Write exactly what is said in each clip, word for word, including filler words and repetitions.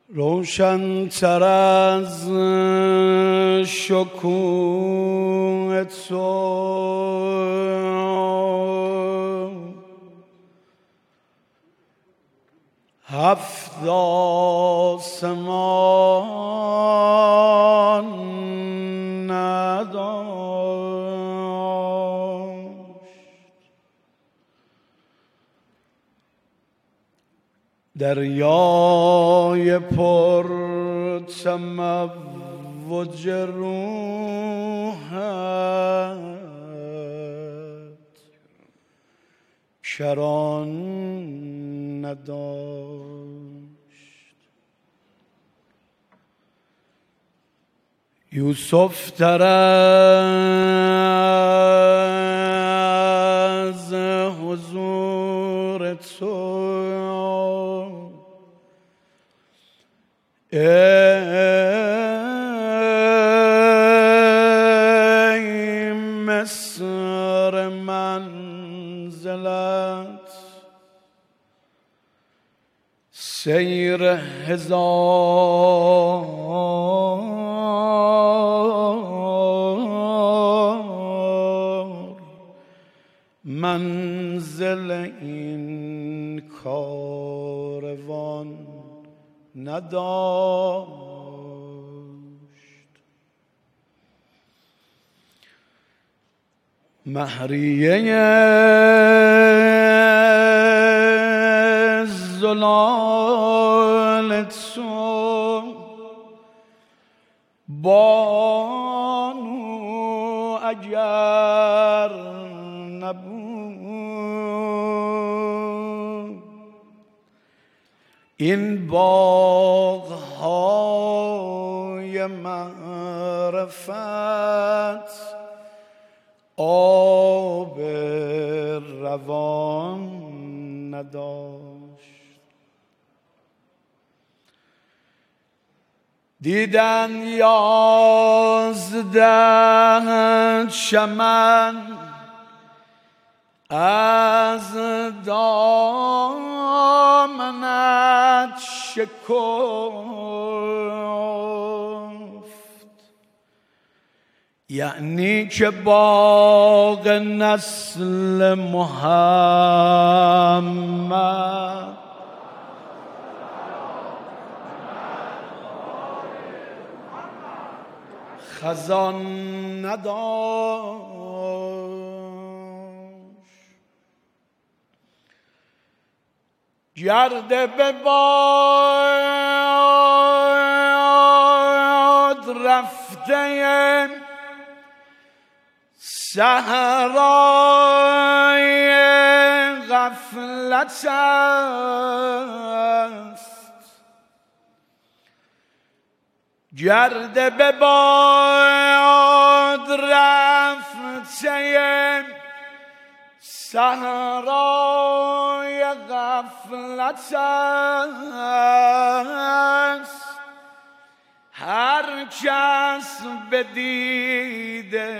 روشن تر از شکوه تو هفت آسمان نداشت، دریای پر تموج روحت کران نداشت. یوسف تر از حضور تو ای مصر منزلت، سیر هزار منزل این کاروان نداشت. مهریه زلال تو بانو اگر نبود، این باغ‌های معرفت آب روان نداشت. دیدن یازده چمن از دامنت شکفت، یعنی که باغ نسل محمد خزان نداشت. گرده به باد رفته صحرای غفلت است، گرده به باد رفته صحرای غفلت است. هر کس بدیده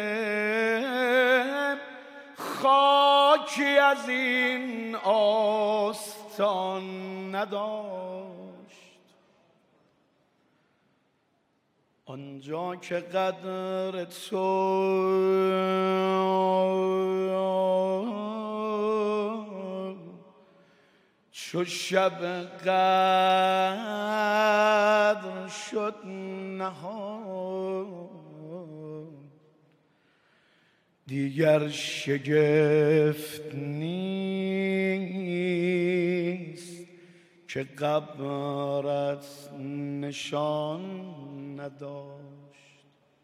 خاکی از این آستان نداشت. آنجا که قدر تو چو شب قدر شد نهان، دیگر شگفت نیست که قبرت نشان نداشت.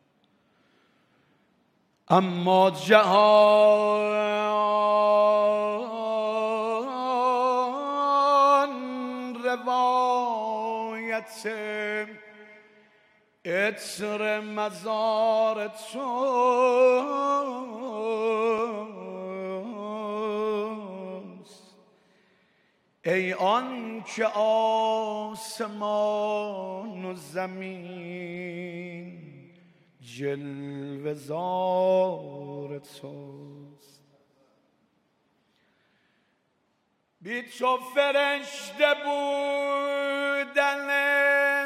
اما جهان روایت عطر مزار توست، ای آن که آسمان و زمین جلوه زار توست. بی تو فرشته بودن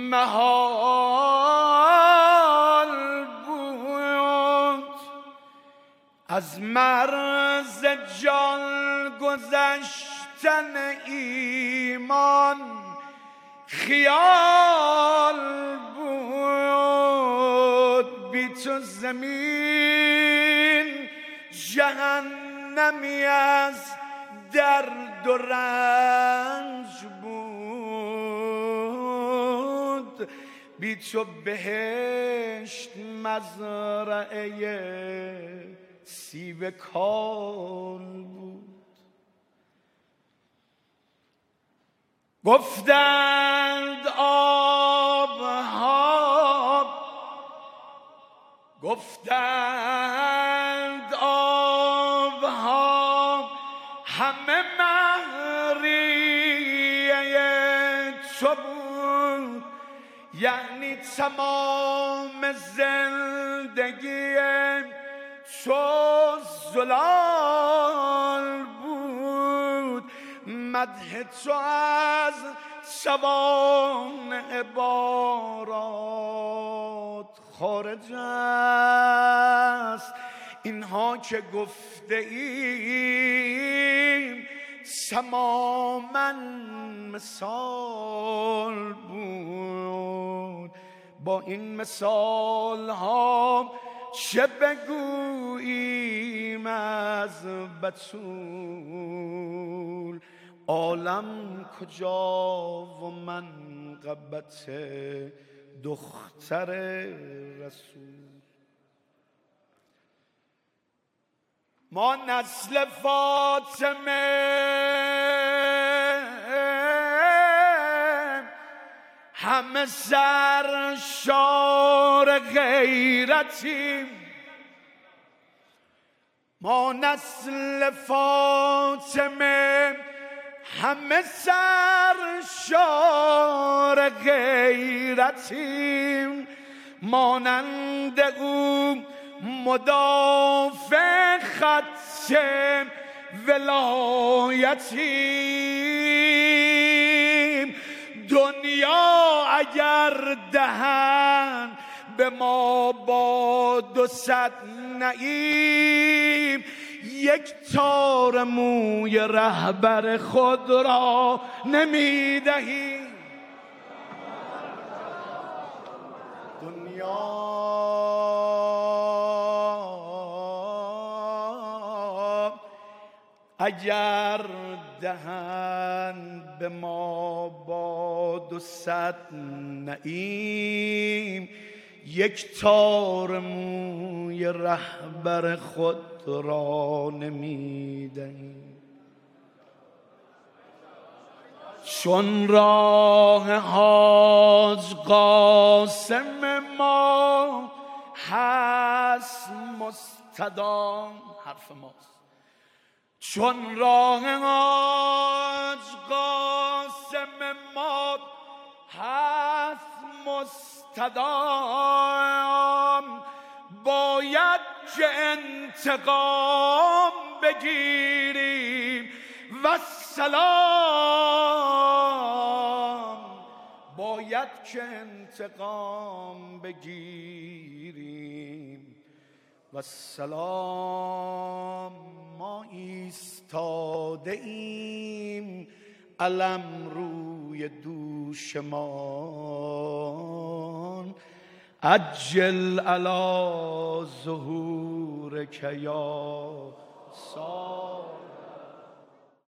محال بود از مرز جان گذشتن ایمان خیال بود بی تو زمین جهنمی از درد و رنج بود بی تو بهشت مزرعه سیب کال بود گفتند آبها گفتند آبها همه مهریه تو بود یعنی تمام زندگی تو زلال بود مدح تو از سوانح بارات خارج است اینها که گفته ایم تماماً مثال بود با این مثال ها چه بگوییم از بتول عالم کجا و منقبت دختر رسول ما نسل فاطمه همه سرشار غیرتیم ما نسل فاطمه همه سرشار غیرتیم مانند او مدافع خط ولایتیم دنیا اگر دهن به ما با دو صد نعیم یک تار موی رهبر خود را نمی دهیم دنیا اگر دهند به ما با دو صد نعیم یک تار موی رهبر خود را نمیدهیم چون راه حاج قاسم ما هست مستدام حرف ماست چون راه حاج قاسم ما هست مستدام باید که انتقام بگیریم و سلام باید که انتقام بگیریم و سلام ما ایستاده ایم علم روی دوشمان عجل علی ظهورک یا صادق